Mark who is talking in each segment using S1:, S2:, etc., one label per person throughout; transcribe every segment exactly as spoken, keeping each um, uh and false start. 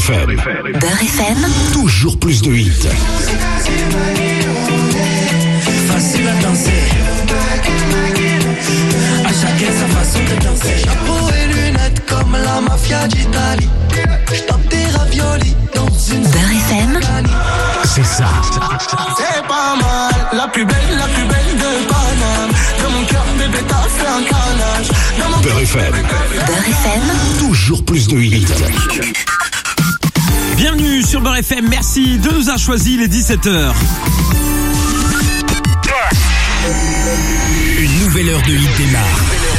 S1: F M.
S2: Beurre F M.
S1: Toujours plus de hits.
S3: Facile à danser. À chacun sa façon de danser. Chapeau et lunettes comme la mafia d'Italie. J'tape des raviolis dans une
S2: Beurre F M.
S1: C'est ça.
S3: C'est pas mal. La plus belle, la plus belle de Paname. Dans mon cœur, bébé, t'as fait un carnage. Dans mon
S1: Beurre F M.
S2: Beurre F M.
S1: Toujours plus de hits.
S4: Bienvenue sur Beurre F M, merci de nous avoir choisi les dix-sept heures.
S1: Une nouvelle heure de hit démarre.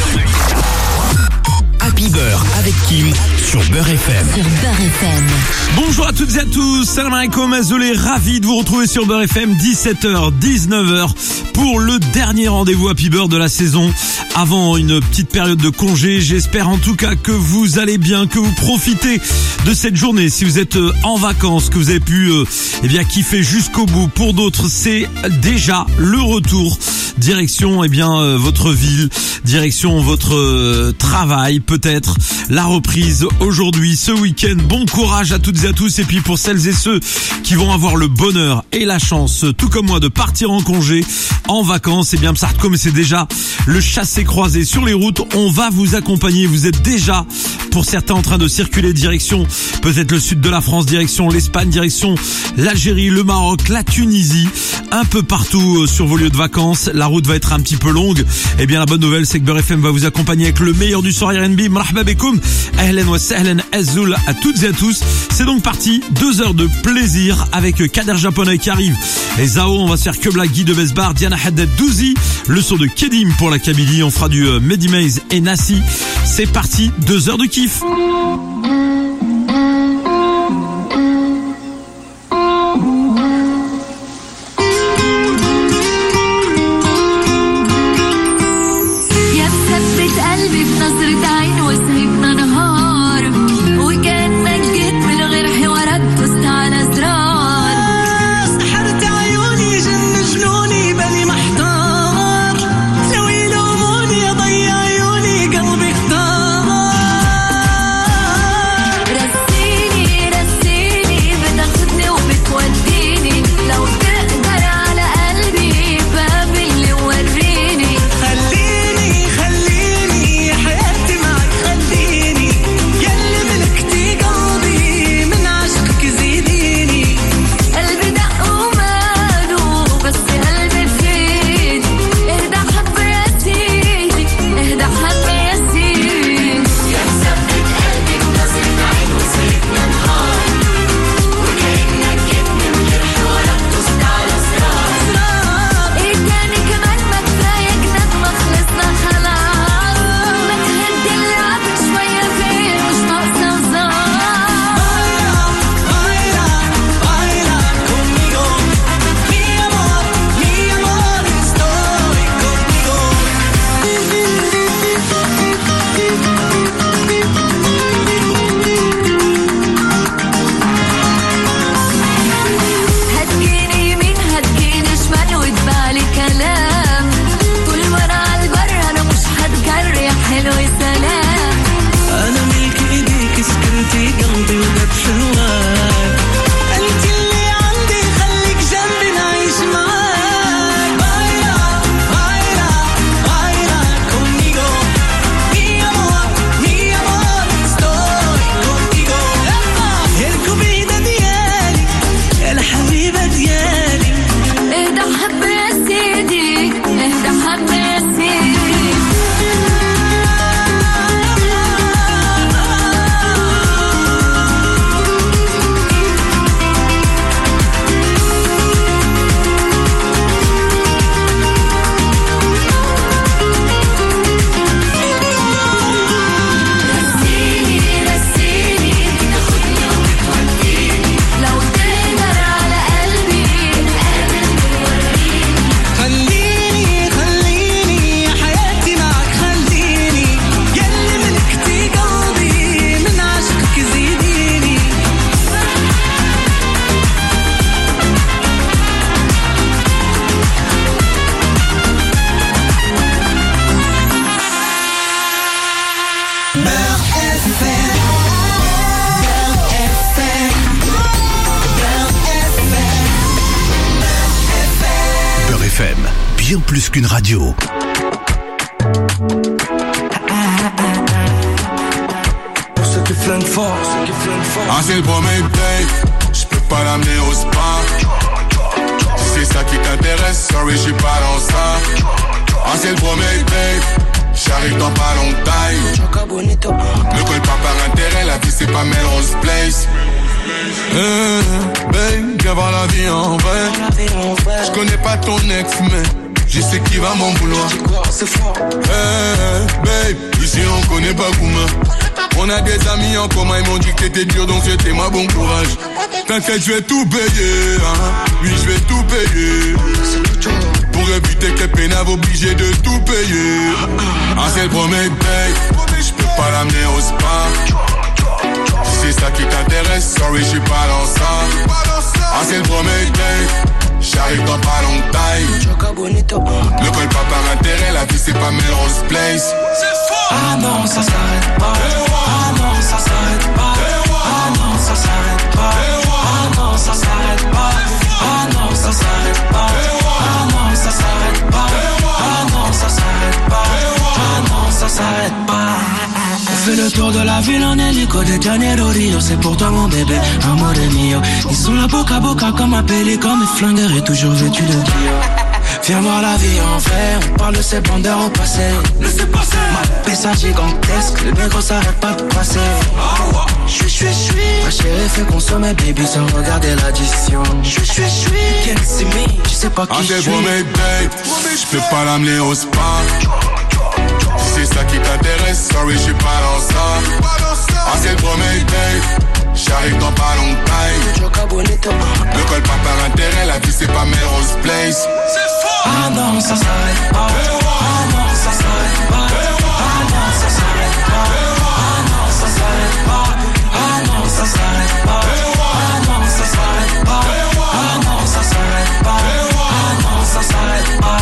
S1: Happy Beurre avec Kim sur Beurre F M.
S2: Sur Beurre F M.
S4: Bonjour à toutes et à tous, salam alaikum, azolé, ravi de vous retrouver sur Beurre F M, dix-sept heures, dix-neuf heures, pour le dernier rendez-vous Happy Beurre de la saison, avant une petite période de congé. J'espère en tout cas que vous allez bien, que vous profitez de cette journée. Si vous êtes en vacances, que vous avez pu euh, eh bien kiffer jusqu'au bout. Pour d'autres, c'est déjà le retour. Direction eh bien euh, votre ville, direction votre euh, travail, peut-être la reprise aujourd'hui, ce week-end. Bon courage à toutes et à tous. Et puis pour celles et ceux qui vont avoir le bonheur et la chance, tout comme moi, de partir en congé, en vacances, eh bien comme c'est déjà le chassé-croisé sur les routes, on va vous accompagner. Vous êtes déjà, pour certains, en train de circuler direction peut-être le sud de la France, direction l'Espagne, direction l'Algérie, le Maroc, la Tunisie, un peu partout sur vos lieux de vacances. La route va être un petit peu longue. Eh bien la bonne nouvelle, c'est que Beurre F M va vous accompagner avec le meilleur du soir R and B. Marhaba bekoum, ahlan wa sahlan, azul à toutes et à tous. C'est donc parti, deux heures de plaisir avec Kader Japonais qui arrive. Et Zao, on va se faire que Black, Guy de Besbar, Diana Haddad, Douzi, le son de Kedim pour la Kabylie. On fera du euh, Mehdi Maze et Nassi. C'est parti, deux heures de kiff.
S1: bien plus qu'une radio.
S3: Pour ceux qui flinguent fort, ceux qui flinguent fort.
S5: Ah, c'est le premier date, j'peux pas l'amener au spa. Si c'est ça qui t'intéresse, sorry, j'suis pas dans ça. Ah, c'est le premier date, j'arrive dans pas longtemps. Ne colle pas par intérêt, la vie c'est pas Melrose Place. Hey, babe, viens voir la vie en vrai. J'connais pas ton ex, mais je sais qui va m'en vouloir. Hey, babe, ici on connaît pas Gouma. On a des amis en commun, ils m'ont dit que t'étais dur, donc c'était moi, bon courage. T'inquiète, je vais tout payer, hein. Oui, je vais tout payer. Pour éviter que pénave obligé de tout payer. Ah, c'est le premier date, j'peux pas l'amener au spa. Si c'est ça qui t'intéresse, sorry, j'suis pas dans ça. Ah, c'est le premier date, j'arrive dans pas longtemps. Ne colle pas par intérêt, la vie c'est pas Melrose Place.
S3: Ah non, ça s'arrête pas. Ah non, ça s'arrête pas. Ah non, ça s'arrête pas. Ah non, ça s'arrête pas. Ah non, ça s'arrête pas. Ah non, ça s'arrête pas. Ah non, ça s'arrête pas. Ah non, ça s'arrête pas. On fait le tour de la ville en hélico de Janeiro Rio. C'est pour toi mon bébé, amore mio. Ils sont là boca à boca comme un pélican. Mes flingueurs est toujours vêtu de Dio. Viens voir la vie en vrai, on parle de ces bandeurs au passé. Laissez passer. Ma pessa gigantesque, le négro s'arrête pas de passer. J'suis, j'suis, j'suis. Ma chérie fait consommer baby sans regarder l'addition. J'suis, j'suis, j'suis. Can't see me, tu sais pas qui j'suis.
S5: Ah, c'est le premier date, j'peux pas l'amener au spa. Si c'est ça qui t'intéresse, sorry, j'suis pas dans ça. Ah, c'est le premier date, j'arrive dans pas longtemps. Ne colle pas par intérêt, la vie c'est pas Melrose Place.
S3: Ah non, ça s'arrête pas. Ah non, ça s'arrête pas. Ah non, ça s'arrête pas. Ah non, ça s'arrête pas. Ah non, ça s'arrête pas. Ah non, ça s'arrête pas. Ah non, ça s'arrête pas. Ah non, ça s'arrête pas.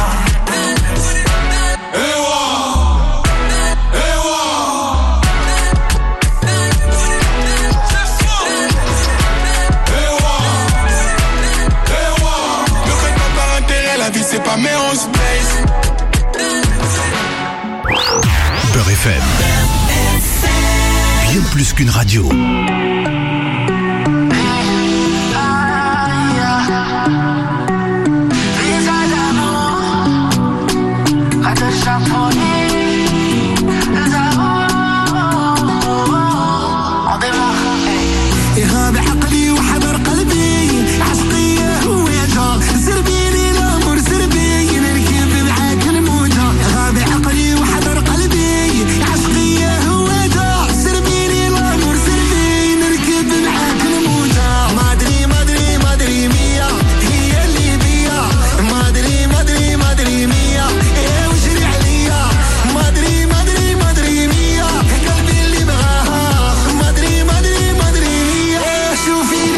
S5: La vie c'est pas Melrose Place.
S1: Beurre F M. Bien plus qu'une radio.
S3: شوفي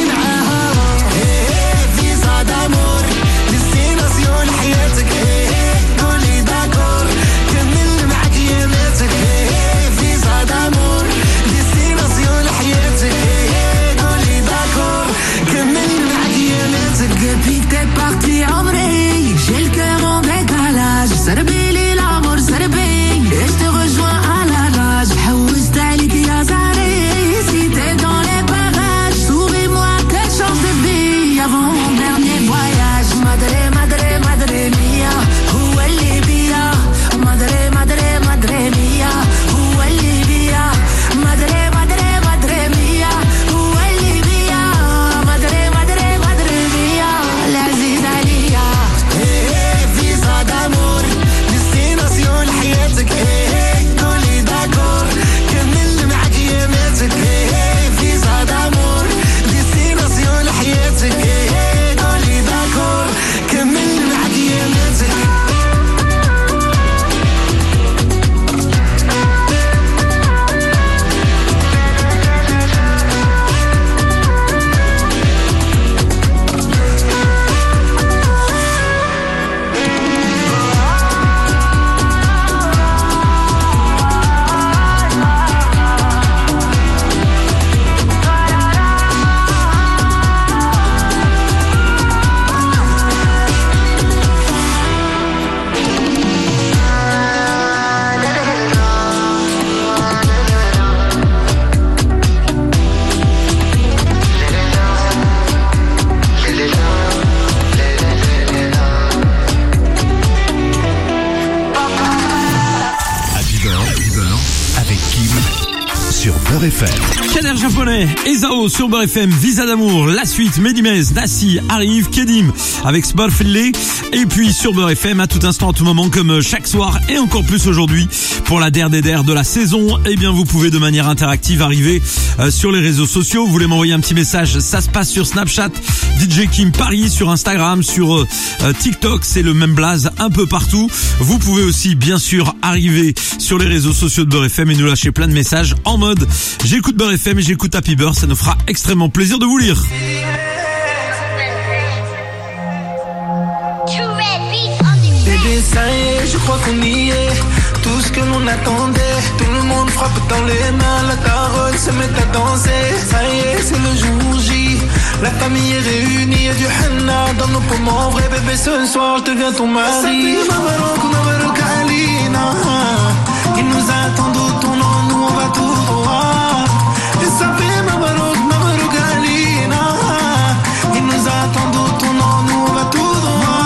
S1: F M.
S4: Kader japonais, Ezao sur Beurre F M, Visa d'amour, la suite, Medimez, Nassi arrive, Kedim avec Sparfellé, et puis sur Beurre F M à tout instant, à tout moment, comme chaque soir et encore plus aujourd'hui pour la der des der de la saison. Eh bien, vous pouvez de manière interactive arriver euh, sur les réseaux sociaux. Vous voulez m'envoyer un petit message, ça se passe sur Snapchat, D J Kim Paris, sur Instagram, sur euh, TikTok, c'est le même blaze un peu partout. Vous pouvez aussi bien sûr arriver sur les réseaux sociaux de Beurre F M et nous lâcher plein de messages en mode j'écoute Beurre F M et j'écoute Happy Beurre, ça nous fera extrêmement plaisir de vous lire.
S3: Bébé, ça y est, je crois qu'on y est. Tout ce que l'on attendait, tout le monde frappe dans les mains, la daronne se met à danser. Ça y est, c'est le jour J, la famille est réunie, y'a du henna dans nos poumons. Vrai bébé, ce soir je deviens ton mari. Il nous attend au tournant, nous on va tout droit. Et ça fait Mabarouk, Mabarouk Alina. Il nous attend au tournant, nous on va tout droit.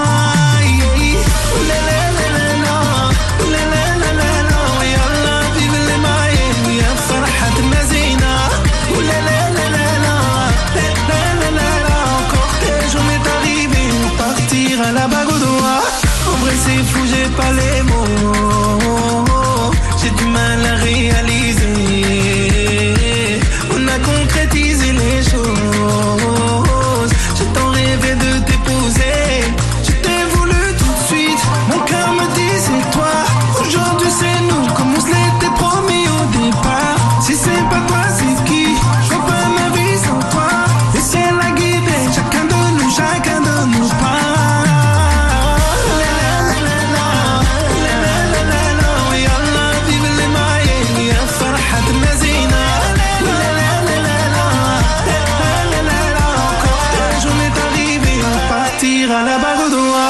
S3: À la bague au doigt. En vrai c'est fou, j'ai pas les mots. J'ai du mal à réaliser. On a concrétisé les choses. J'ai tant rêvé de t'épouser. Je t'ai voulu tout de suite. Mon cœur me dit c'est toi. Aujourd'hui c'est nous, comme on se l'était promis au départ. Si c'est pas toi, c'est qui? Je vois pas ma vie sans toi. Et c'est la guider, chacun de nous, chacun de nous pas. À la bague au doigt.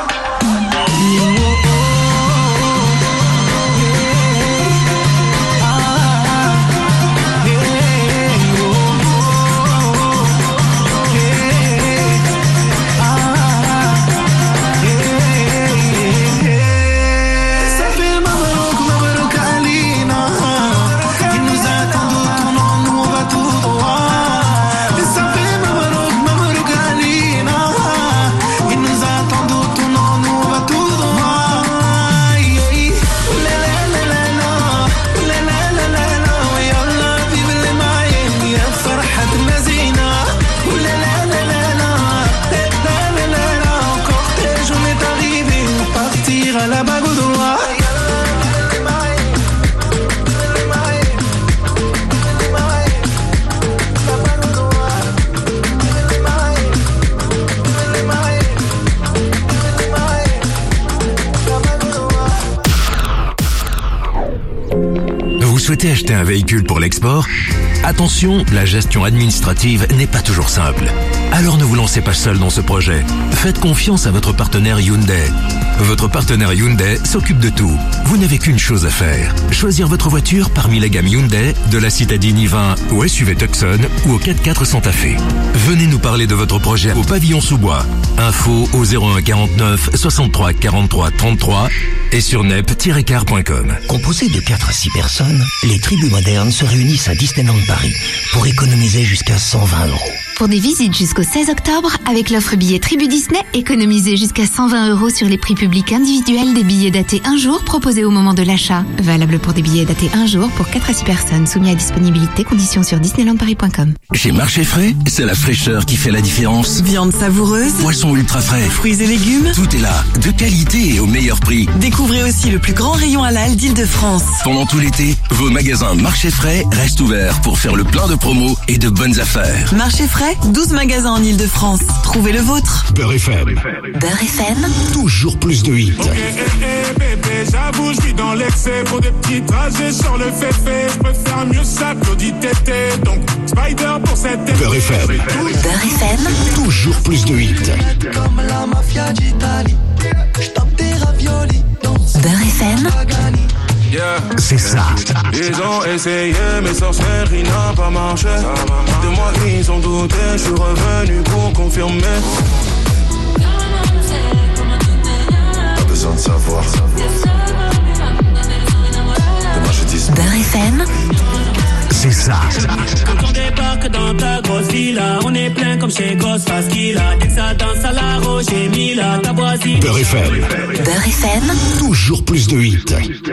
S3: À la bague au doigt.
S1: Vous souhaitez acheter un véhicule pour l'export? Attention, la gestion administrative n'est pas toujours simple. Alors ne vous lancez pas seul dans ce projet. Faites confiance à votre partenaire Hyundai. Votre partenaire Hyundai s'occupe de tout. Vous n'avez qu'une chose à faire. Choisir votre voiture parmi la gamme Hyundai, de la citadine i vingt au S U V Tucson ou au quatre quatre Santa Fe. Venez nous parler de votre projet au pavillon sous-bois. Info au zéro un quarante-neuf soixante-trois quarante-trois trente-trois et sur nep tiret car point com.
S6: Composé de quatre à six personnes, les tribus modernes se réunissent à Disneyland Paris pour économiser jusqu'à cent vingt euros.
S2: Pour des visites jusqu'au seize octobre, avec l'offre billet Tribu Disney, économisez jusqu'à cent vingt euros sur les prix publics individuels des billets datés un jour proposés au moment de l'achat. Valable pour des billets datés un jour pour quatre à six personnes, soumis à disponibilité, conditions sur disneyland paris point com.
S1: Chez Marché Frais, c'est la fraîcheur qui fait la différence.
S7: Viande savoureuse,
S1: Poisson ultra frais,
S7: fruits et légumes,
S1: tout est là, de qualité et au meilleur prix.
S7: Découvrez aussi le plus grand rayon halal d'Île-de-France.
S1: Pendant tout l'été, vos magasins Marché Frais restent ouverts pour faire le plein de promos et de bonnes affaires.
S7: Marché Frais, douze magasins en Île-de-France. Trouvez le vôtre.
S1: Beurre F M.
S2: Beurre F M.
S1: Toujours plus de hits.
S5: Okay, eh, eh, bébé, j'avoue, je vis dans l'excès. Pour des petits trajets sur le fait-fait, je préfère mieux ça que l'audit tété. Donc, Spider pour cette été.
S1: Beurre F M.
S2: Beurre F M.
S1: Toujours plus de hits.
S3: Comme la mafia d'Italie, je tape des raviolis.
S2: Beurre F M.
S5: Yeah.
S1: C'est ça.
S5: Ils ont essayé, mais sorcellerie n'a pas marché. De moi, ils ont douté, je suis revenu pour confirmer. Pas besoin de savoir.
S2: Beurre F M.
S1: C'est
S8: ça.
S3: Quand on débarque dans ta grosse villa, on est plein comme chez Ghostface Killa. Dès que ça danse à la Roche et Mila, ta voisine.
S8: Beurre F M.
S7: Beurre F M.
S8: Toujours plus de hits.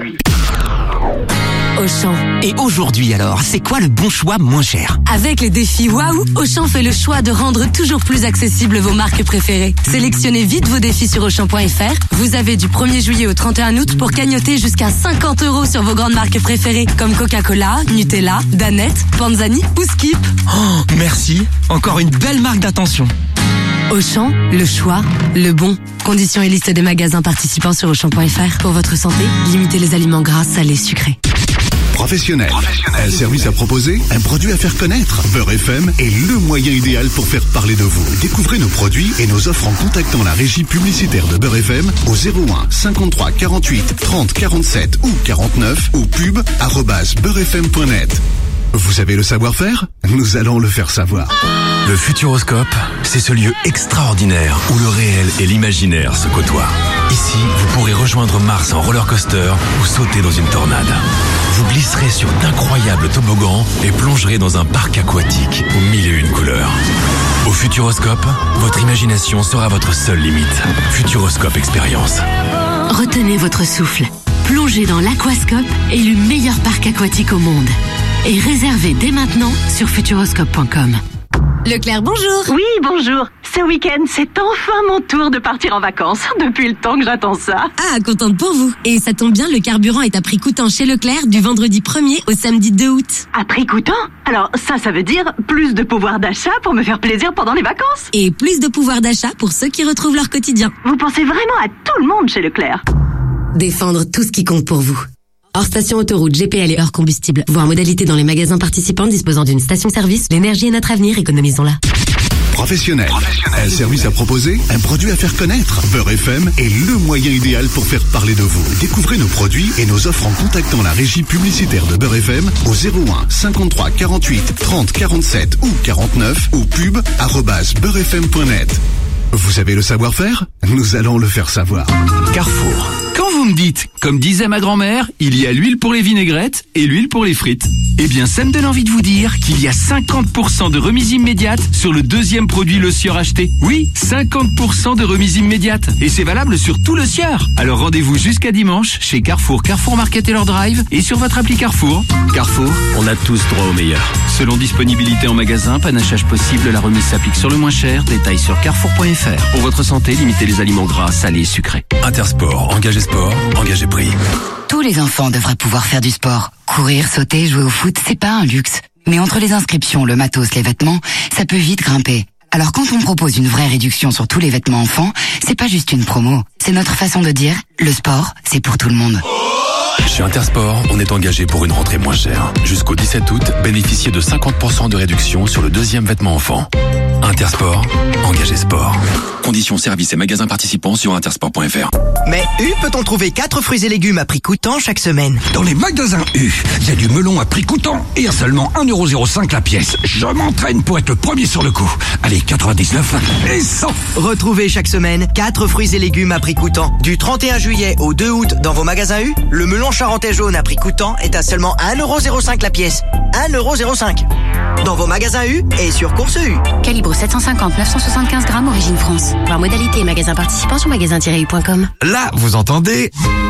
S7: Auchan.
S9: Et aujourd'hui alors, c'est quoi le bon choix moins cher?
S7: Avec les défis Waouh, Auchan fait le choix de rendre toujours plus accessibles vos marques préférées. Sélectionnez vite vos défis sur Auchan point F R. Vous avez du premier juillet au trente et un août pour cagnotter jusqu'à cinquante euros sur vos grandes marques préférées comme Coca-Cola, Nutella, Danette, Panzani ou Skip.
S9: Oh, merci. Encore une belle marque d'attention.
S7: Auchan, le choix, le bon. Conditions et liste des magasins participants sur Auchan point F R. Pour votre santé, limitez les aliments gras, salés, sucrés.
S8: Professionnel. Un service à proposer, un produit à faire connaître. Beurre F M est le moyen idéal pour faire parler de vous. Découvrez nos produits et nos offres en contactant la régie publicitaire de Beurre F M au zéro un cinquante-trois quarante-huit trente quarante-sept ou quarante-neuf ou pub arobase beurrefm point net. Vous avez le savoir-faire? Nous allons le faire savoir.
S1: Le Futuroscope, c'est ce lieu extraordinaire où le réel et l'imaginaire se côtoient. Ici, vous pourrez rejoindre Mars en roller coaster ou sauter dans une tornade. Vous glisserez sur d'incroyables toboggans et plongerez dans un parc aquatique aux mille et une couleurs. Au Futuroscope, votre imagination sera votre seule limite. Futuroscope Expérience.
S10: Retenez votre souffle. Plongez dans l'Aquascope, élu meilleur parc aquatique au monde. Et réservez dès maintenant sur futuroscope point com.
S7: Leclerc, bonjour.
S11: Oui, bonjour. Ce week-end, c'est enfin mon tour de partir en vacances. Depuis le temps que j'attends ça.
S7: Ah, contente pour vous. Et ça tombe bien, le carburant est à prix coûtant chez Leclerc du vendredi premier au samedi deux août.
S11: À prix coûtant? Alors ça, ça veut dire plus de pouvoir d'achat pour me faire plaisir pendant les vacances.
S7: Et plus de pouvoir d'achat pour ceux qui retrouvent leur quotidien.
S11: Vous pensez vraiment à tout le monde chez Leclerc.
S10: Défendre tout ce qui compte pour vous. Hors station autoroute, G P L et hors combustible. Voir modalité dans les magasins participants disposant d'une station-service. L'énergie est notre avenir, économisons-la.
S8: Professionnel. Un service à proposer, un produit à faire connaître. Beurre F M est le moyen idéal pour faire parler de vous. Découvrez nos produits et nos offres en contactant la régie publicitaire de Beurre F M au zéro un cinquante-trois quarante-huit trente quarante-sept ou quarante-neuf ou pub arobase beurrefm point net. Vous avez le savoir-faire? Nous allons le faire savoir.
S12: Carrefour. Quand vous me dites, comme disait ma grand-mère, il y a l'huile pour les vinaigrettes et l'huile pour les frites. Eh bien, ça me donne envie de vous dire qu'il y a cinquante pour cent de remise immédiate sur le deuxième produit Le Sieur acheté. Oui, cinquante pour cent de remise immédiate. Et c'est valable sur tout Le Sieur. Alors rendez-vous jusqu'à dimanche chez Carrefour, Carrefour Market et leur drive et sur votre appli Carrefour. Carrefour, on a tous droit au meilleur. Selon disponibilité en magasin, panachage possible, la remise s'applique sur le moins cher. Détails sur carrefour point F R. Pour votre santé, limitez les aliments gras, salés et sucrés.
S1: Intersport, engagez sport, engagez prix.
S13: Tous les enfants devraient pouvoir faire du sport. Courir, sauter, jouer au foot, c'est pas un luxe. Mais entre les inscriptions, le matos, les vêtements, ça peut vite grimper. Alors quand on propose une vraie réduction sur tous les vêtements enfants, c'est pas juste une promo. C'est notre façon de dire, le sport, c'est pour tout le monde.
S1: Chez Intersport, on est engagé pour une rentrée moins chère. Jusqu'au dix-sept août, bénéficiez de cinquante pour cent de réduction sur le deuxième vêtement enfant. Intersport, engagé sport. Conditions, services et magasins participants sur intersport point F R.
S14: Mais U peut-on trouver quatre fruits et légumes à prix coûtant chaque semaine?
S15: Dans les magasins U, il y a du melon à prix coûtant et à seulement un euro zéro cinq la pièce. Je m'entraîne pour être le premier sur le coup. Allez, quatre-vingt-dix-neuf et cent.
S14: Retrouvez chaque semaine quatre fruits et légumes à prix coûtant. Du trente et un juillet au deux août dans vos magasins U, le melon charentais jaune à prix coûtant est à seulement un euro zéro cinq la pièce. un euro zéro cinq. Dans vos magasins U et sur Course U.
S10: Calibre sept cent cinquante neuf cent soixante-quinze grammes, origine France. Voir modalité et magasins participants sur magasin tiret u point com.
S16: Là, vous entendez?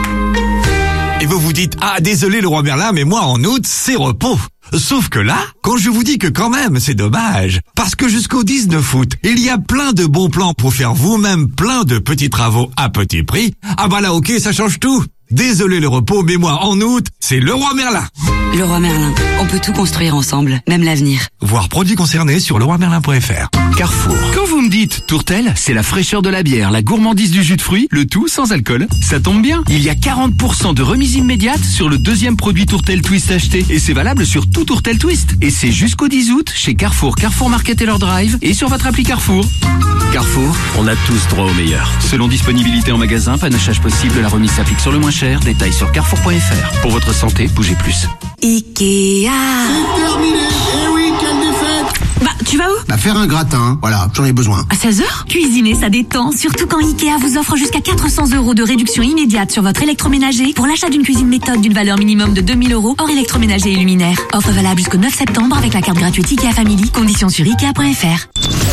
S16: Et vous vous dites, ah désolé le roi Merlin, mais moi en août, c'est repos. Sauf que là, quand je vous dis que quand même, c'est dommage, parce que jusqu'au dix-neuf août, il y a plein de bons plans pour faire vous-même plein de petits travaux à petit prix. Ah bah là, ok, ça change tout. Désolé le repos, mais moi en août, c'est le roi Merlin.
S13: Le roi Merlin, on peut tout construire ensemble, même l'avenir.
S16: Voir produits concernés sur le roi merlin point F R.
S12: Carrefour. Quand vous me dites Tourtel, c'est la fraîcheur de la bière, la gourmandise du jus de fruits, le tout sans alcool. Ça tombe bien, il y a quarante pour cent de remise immédiate sur le deuxième produit Tourtel Twist acheté. Et c'est valable sur tout Tourtel Twist. Et c'est jusqu'au dix août chez Carrefour, Carrefour Market et leur drive et sur votre appli Carrefour. Carrefour, on a tous droit au meilleur. Selon disponibilité en magasin, panachage possible, la remise s'applique sur le moins cher. Détails sur carrefour point F R. Pour votre santé, bougez plus.
S7: Ikea.
S17: C'est terminé. Eh oui, quelle défaite.
S7: Bah, tu vas où?
S17: Bah faire un gratin, voilà, j'en ai besoin.
S18: À seize heures? Cuisiner, ça détend, surtout quand Ikea vous offre jusqu'à quatre cents euros de réduction immédiate sur votre électroménager pour l'achat d'une cuisine méthode d'une valeur minimum de deux mille euros hors électroménager et luminaire. Offre valable jusqu'au neuf septembre avec la carte gratuite Ikea Family. Conditions sur ikea point f r.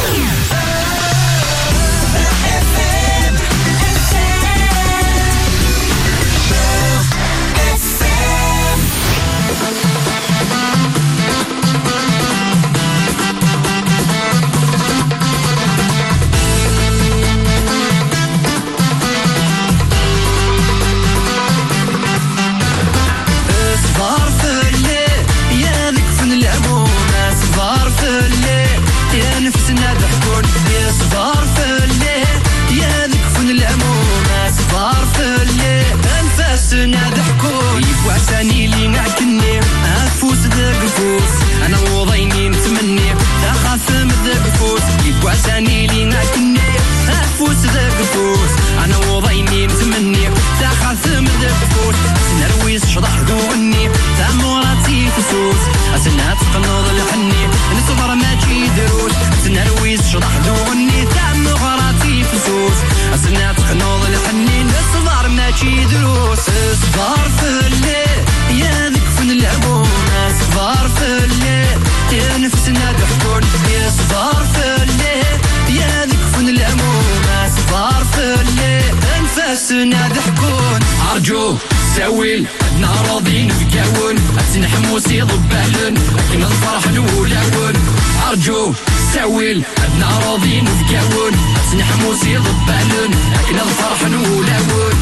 S3: عساني لي نعكني أفوس ذاك الفوس أنا وضيني نتمني تخاف من ذاك الفوس يبقى عساني لي نعكني أفوس ذاك الفوس أنا وضيني نتمني تخاف من ذاك الفوس نرويس شضح ذوغني تاموراتي فسوس أسنها تقنض الحني نصبر ما تجي دروس نرويس شضح ذوغني تاموراتي فسوس أسنها تقنض الحني نصبر ما تجي دروس صبر في الليل يا ذكفن العبون صبر في الليل يا نفسنا ضحكون يا صبر في الليل يا ذكفن العبون صبر في الليل نفسنا ضحكون
S12: أرجو ساويل عدنا راضين بكاون أتنحموسي ضبالن لكن الفرح نولاون أرجو ساويل عدنا راضين بكاون أتنحموسي ضبالن لكن الفرح نولاون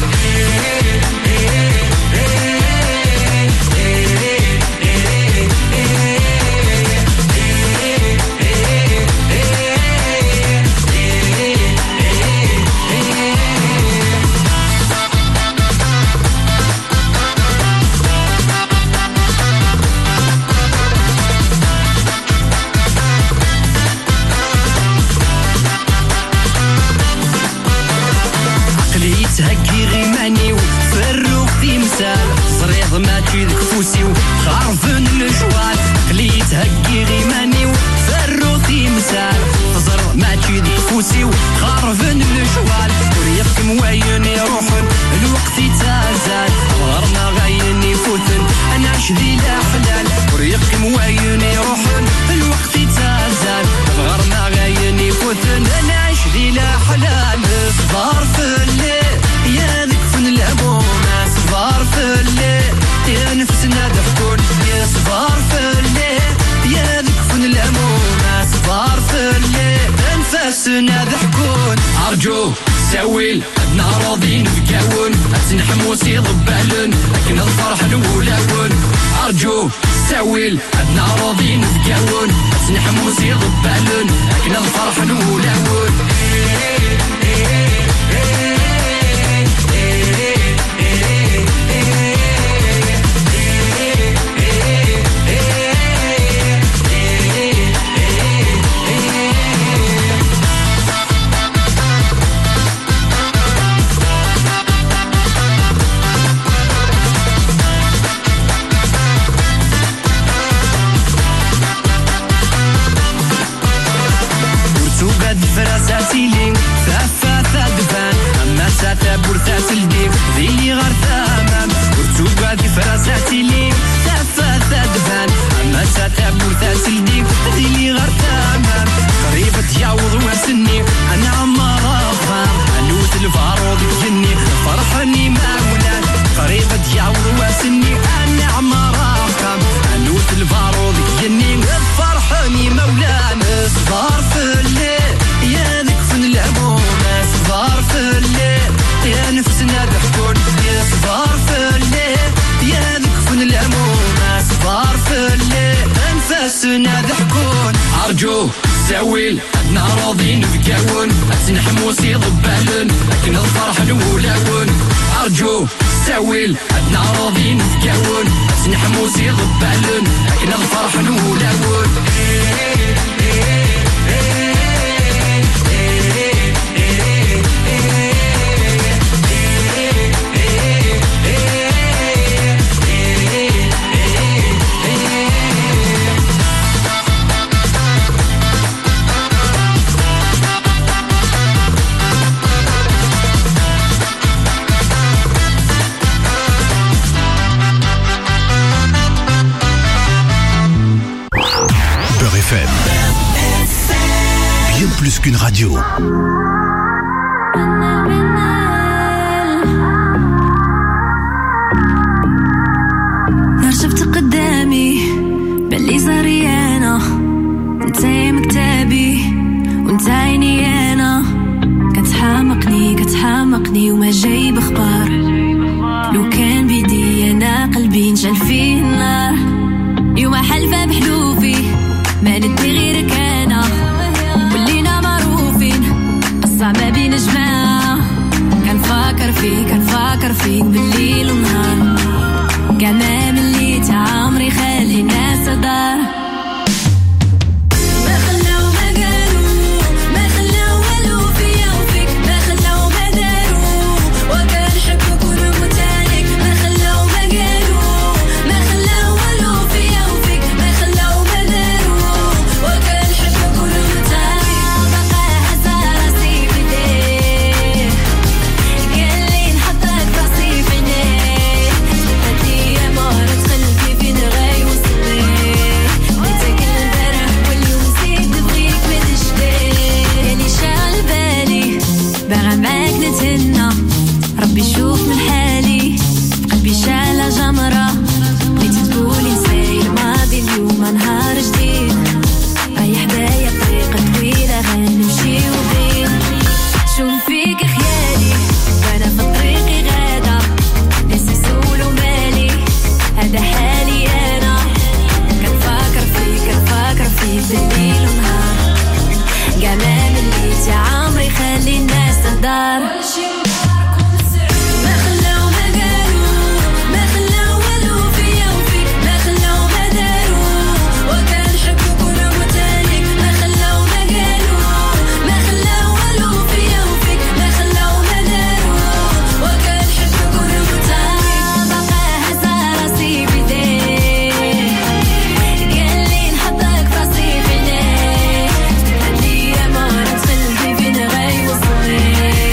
S3: تهكي غيماني وفرو في مسال صريض ما تشيدك فوسي وخارفن الجوال قلي تهكي غيماني وفرو في مسال صريض ما تشيدك فوسي وخارفن الجوال وريقك مواين يروحن الوقت يتازال غرنا غاين يفوتن انا عش ذي لا حلال وريقك مواين يروحن الوقت يتازال غرنا غاين يفوتن انا عش ذي لا حلال صبر في الليل يا ذكفن العبون صبر في الليل يا نفسنا ضحكون يا صبر في الليل يا ذكفن العبون صبر في الليل نفسنا ضحكون
S12: أرجو ساويل عدنا راضين بكاون أتنحموسي ضبالن لكن الفرح نولاون أرجو ساويل عدنا راضين بكاون أتنحموسي ضبالن لكن الفرح نولاون
S3: فراساتي لي ثافاثا دفان أما ساتا بورثات الديك ذي اللي غير ثامام ورتوقع دي فراساتي لي ثافاثا دفان أما ساتا بورثات الديك ذي اللي غير ثامام قريبة تجاوض واسني أنا عمارة فام أنوت الفارو بتجني فرحني ما ولاد قريبة تجاوض واسني أنا عمارة فام أنوت الفارو بتجني فرحني مولان صبر في الليل يا ذكفن العبون صبر في الليل يا نفسنا ضحكون يا صبر في الليل يا ذكفن العبون صبر في الليل نفسنا ضحكون
S12: أرجو ساويل عدنا راضين بكاون أتنحموسي ضبالن لكن الفرح نولاون أرجو ساويل عدنا راضين بكاون أتنحموسي ضبالن لكن الفرح نولاون
S8: bien plus qu'une radio.
S19: شفت قدامي باللي صاري انا انتي مكتبي وانت عيني انا كتحامقني كتحامقني وما جايب اخبار لو كان بيدي انا قلبي نشعل فيه النار يوم حلفه بحلوفي ما ندي غيرك انا ولينا معروفين قصة ما بين جماعة كنفكر فيك كنفكر فيك بالليل والنهار كمان اللي تعمري خلي الناس دار ما خلاو ما قالوا ما خلاو والو فيا وفيك ما خلاو ما داروا وكان حبك ونموت عليك ما خلاو ما قالوا ما خلاو والو فيا وفيك ما خلاو ما داروا وكان حبك ونموت عليك بقى هزار راسي بديه قال لي نحطك راسي في عينيه معاك نتهنى ربي يشوف من حالي قلبي شالة جمرة بغيتي تقولي نساي الماضي اليوم نهار جديد أي حدايا طريقة طويلة غنمشي وبين شوف فيك خيالي وانا في طريقي غادة ناس يسولو مالي هذا حالي أنا كنفكر فيك كنفكر فيك بالليل ونهار جمال اللي تعمري خلي الناس تهدر ما خلاو ما قالوا ما خلاو والو فيا وفيك ما خلاو ما داروا وكان حبك ونموت عليك ما خلاو ما قالوا ما خلاو والو فيا وفيك ما خلاو ما داروا وكان حبك ونموت عليك بقى هزار راسي بيديه قال لي نحطك راسي في عينيه هدي امارة قلبي فين غاي وصلي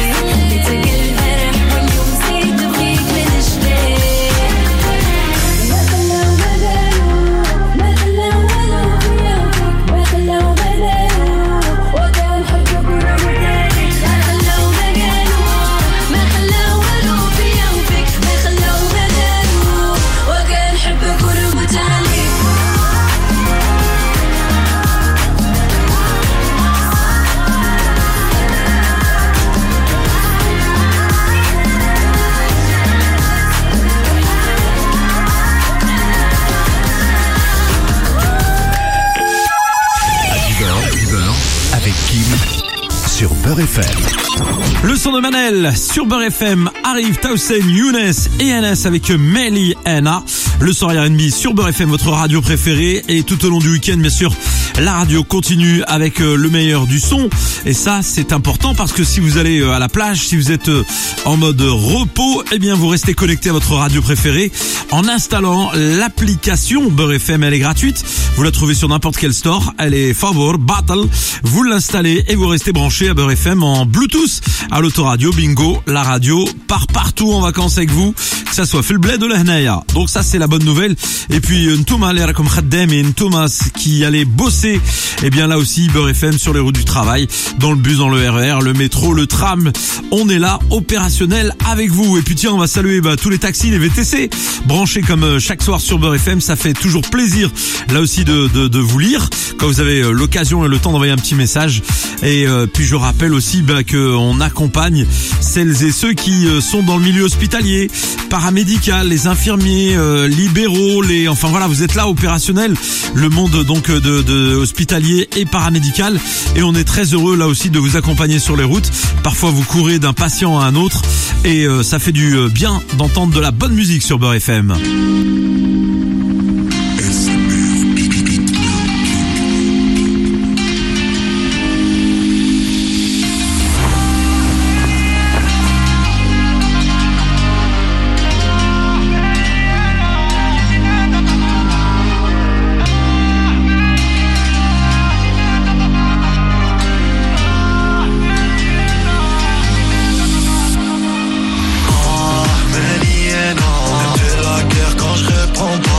S8: Sur Beurre F M.
S4: Le son de Manel sur Beurre F M arrive. Tausen, Younes et Anas avec Melly Anna. Le son R and B sur Beurre F M, votre radio préférée. Et tout au long du week-end, bien sûr, la radio continue avec le meilleur du son. Et ça, c'est important parce que si vous allez à la plage, si vous êtes en mode repos, eh bien, vous restez connecté à votre radio préférée en installant l'application Beurre F M. Elle est gratuite. Vous la trouvez sur n'importe quel store. Elle est Favor, Battle. Vous l'installez et vous restez branché à Beurre F M en Bluetooth à l'autoradio. Bingo, la radio part partout en vacances avec vous, que ça soit fait le bled de la Hnaya. Donc ça, c'est la bonne nouvelle. Et puis Ntouma l'air comme Khaddem et Ntoumas qui allait bosser, eh bien là aussi Beurre F M sur les routes du travail, dans le bus, dans le R E R, le métro, le tram, on est là opérationnel avec vous. Et puis tiens, on va saluer bah, tous les taxis, les V T C branchés comme euh, chaque soir sur Beurre F M. Ça fait toujours plaisir là aussi de, de, de vous lire quand vous avez euh, l'occasion et le temps d'envoyer un petit message. Et euh, puis je rappelle aussi bah, qu'on accompagne celles et ceux qui euh, sont dans le milieu hospitalier, paramédical, les infirmiers, euh, libéraux, les enfin voilà, vous êtes là opérationnel, le monde donc de, de hospitalier et paramédical, et on est très heureux là aussi de vous accompagner sur les routes. Parfois vous courez d'un patient à un autre et euh, ça fait du bien d'entendre de la bonne musique sur Beurre F M.
S3: Quand je réponds pas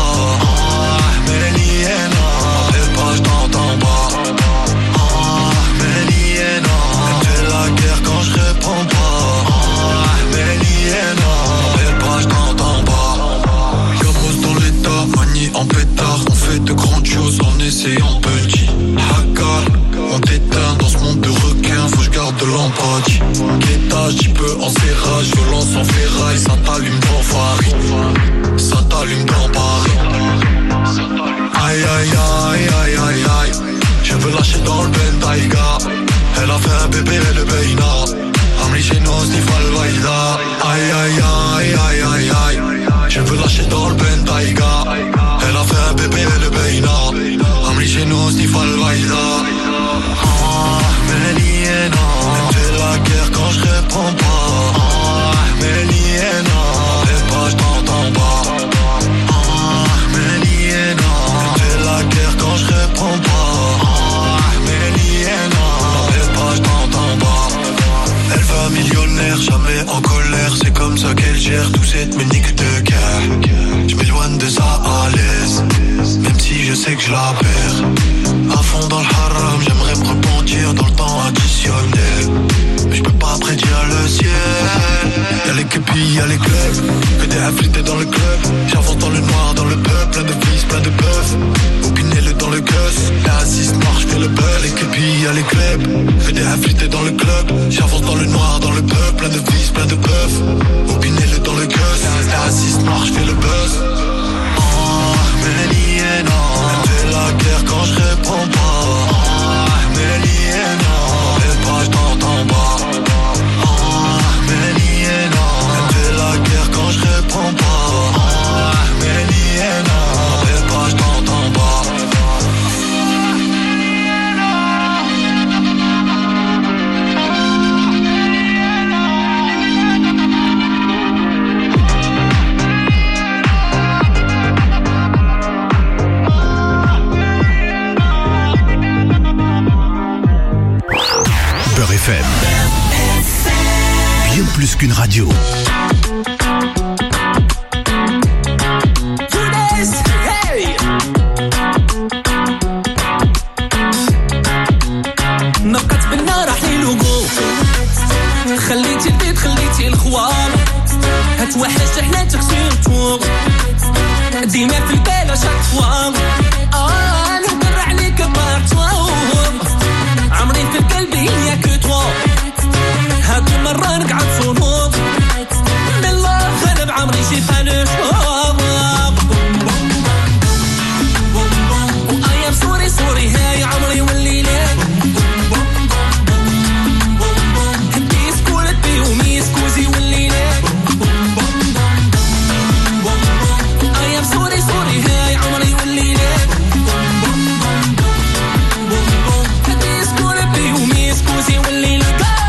S3: bébé le beina. Amri chez nous, sniff al-Vaïda. Aïe aïe aïe aïe aïe aïe. Je veux lâcher dans le Bentaïga. Elle a fait un bébé le beina. Amri chez nous, sniff al-Vaïda. Ah, Méliena. Elle fait la guerre quand je réponds pas. Ah, Méliena. Fais pas, je t'entends pas. Ah, Méliena. Elle fait la guerre quand je réponds pas. Ah, Méliena. Fais pas, je t'entends pas. Elle va millionnaire, jamais en colère. C'est comme ça qu'elle gère tous cette ménique de guerre. Je m'éloigne de ça à l'aise, même si je sais que je la perds. À fond dans le haram, j'aimerais me repentir dans le temps additionnel. Mais je peux pas prédire le ciel. Y'a les képis, y'a les clubs, que des afflités dans le club. J'avance dans le noir, dans le peuple, plein de fils, plein de bœufs. Opinez-le dans le gosse, la assiste marche, fais le beurre. Les képis, y'a les clubs, que des afflités dans le club. J'avance dans le noir, dans le peuple, plein de fils, plein de bœufs. Opinez-le dans le gosse, la assiste marche, fais le buzz. Oh, Méliena, elle fait la guerre quand je réponds pas. Oh, Méliena, fais pas, je t'entends pas. Oh, Méliena, elle fait la guerre quand je réponds pas. Oh, Méliena, fais pas, je t'entends pas.
S8: Beurre F M. Bien plus qu'une radio.
S3: نبقت بالنار حليل وقوف خليتي البيت خليتي الخوار هتوحش حنا تغسيل طوب ديما في البال شاك فوار اه نقدر عليك بارتوار عمري في القلب هي كتوا هاد المرة نقعد صنوب من الله غلب عمري شي فانوش وأيام سوري سوري هاي عمري والليلة وميسكوزي والليلة أيام سوري سوري هاي عمري والليلة ميسكولبي وميسكوزي والليلة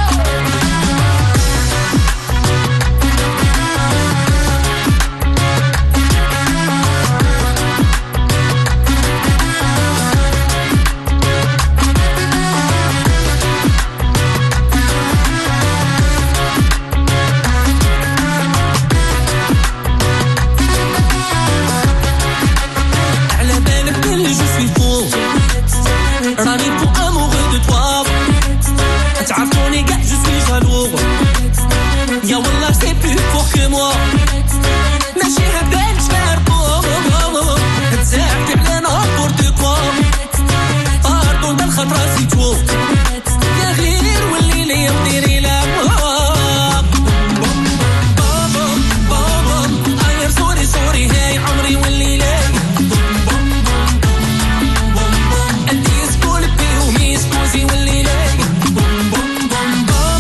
S3: يا والله c'est plus fort que moi ماشي هكذا نشاركو تزاحتي على نابورت كوا باردون دا الخطرة سيتو يا غير واللي لي يطيري لا بابا بابا أير سوري سوري هاي عمري والليلة أنتي سكولبي وميسكوزي والليلة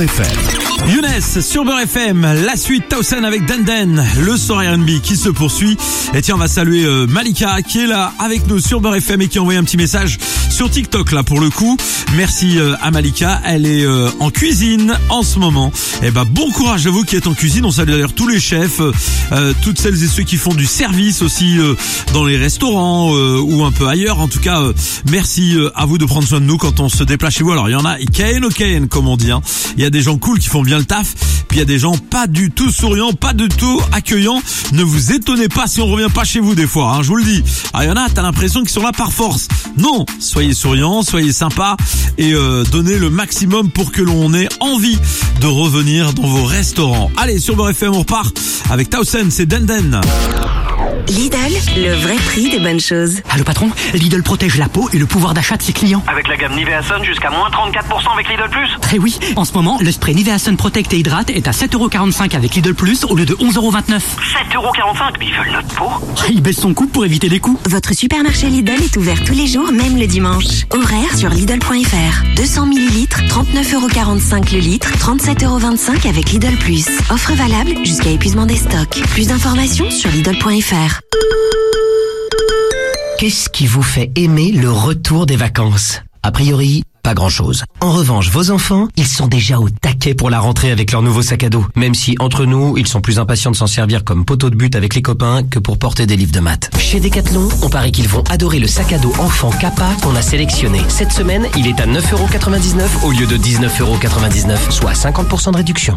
S8: Beurre F M.
S4: Younes sur Beurre F M, la suite Tausen avec Denden, le son R and B qui se poursuit. Et tiens, on va saluer euh, Malika qui est là avec nous sur Beurre F M et qui a envoyé un petit message sur TikTok là pour le coup. Merci euh, à Malika, elle est euh, en cuisine en ce moment. Et bah bon courage à vous qui êtes en cuisine. On salue d'ailleurs tous les chefs, euh, toutes celles et ceux qui font du service aussi euh, dans les restaurants euh, ou un peu ailleurs. En tout cas, euh, merci euh, à vous de prendre soin de nous quand on se déplace chez vous. Alors il y en a Kaen Okaen comme on dit. Hein. Il y a des gens cool qui font bien le taf, puis il y a des gens pas du tout souriants, pas du tout accueillants. Ne vous étonnez pas si on revient pas chez vous des fois, hein, je vous le dis. Ah, il y en a, t'as l'impression qu'ils sont là par force. Non, soyez souriants, soyez sympas et euh, donnez le maximum pour que l'on ait envie de revenir dans vos restaurants. Allez, sur Beurre F M, on repart avec Tausen, c'est Denden.
S20: Lidl, le vrai prix des bonnes choses.
S9: Ah, le patron, Lidl protège la peau et le pouvoir d'achat de ses clients.
S21: Avec la gamme Nivea Sun jusqu'à moins trente-quatre pour cent avec Lidl Plus.
S9: Eh oui, en ce moment, le spray Nivea Sun Protect et Hydrate est à sept euros quarante-cinq avec Lidl Plus au lieu de onze euros vingt-neuf.
S21: sept euros quarante-cinq, mais ils veulent notre peau.
S9: Il baisse son coût pour éviter les coûts.
S20: Votre supermarché Lidl est ouvert tous les jours, même le dimanche. Horaire sur Lidl point F R. deux cents millilitres, trente-neuf euros quarante-cinq le litre, trente-sept euros vingt-cinq avec Lidl Plus. Offre valable jusqu'à épuisement des stocks. Plus d'informations sur Lidl point F R.
S6: Qu'est-ce qui vous fait aimer le retour des vacances? A priori, pas grand-chose. En revanche, vos enfants, ils sont déjà au taquet pour la rentrée avec leur nouveau sac à dos. Même si, entre nous, ils sont plus impatients de s'en servir comme poteau de but avec les copains que pour porter des livres de maths. Chez Decathlon, on parie qu'ils vont adorer le sac à dos enfant Kappa qu'on a sélectionné. Cette semaine, il est à neuf euros quatre-vingt-dix-neuf au lieu de dix-neuf euros quatre-vingt-dix-neuf, soit cinquante pour cent de réduction.